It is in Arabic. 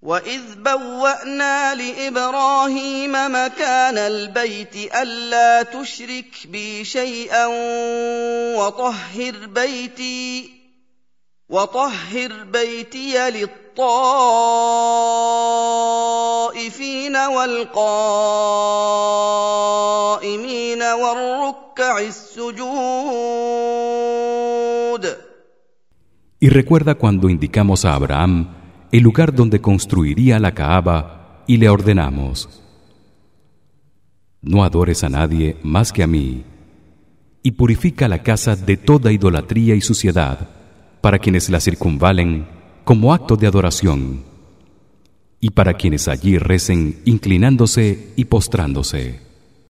وَإِذْ بَوَّأْنَا لِإِبْرَاهِيمَ مَكَانَ الْبَيْتِ أَلَّا تُشْرِكْ بِي شَيْئًا وَطَهِّرْ بَيْتِيَ لِلطَّائِفِينَ وَالْقَائِمِينَ وَالرُّكَّعِ السُّجُودِ. Y recuerda cuando indicamos a Abraham el lugar donde construiría la Kaaba y le ordenamos: no adores a nadie más que a mí, y purifica la casa de toda idolatría y suciedad para quienes la circunvalen como acto de adoración, y para quienes allí recen inclinándose y postrándose.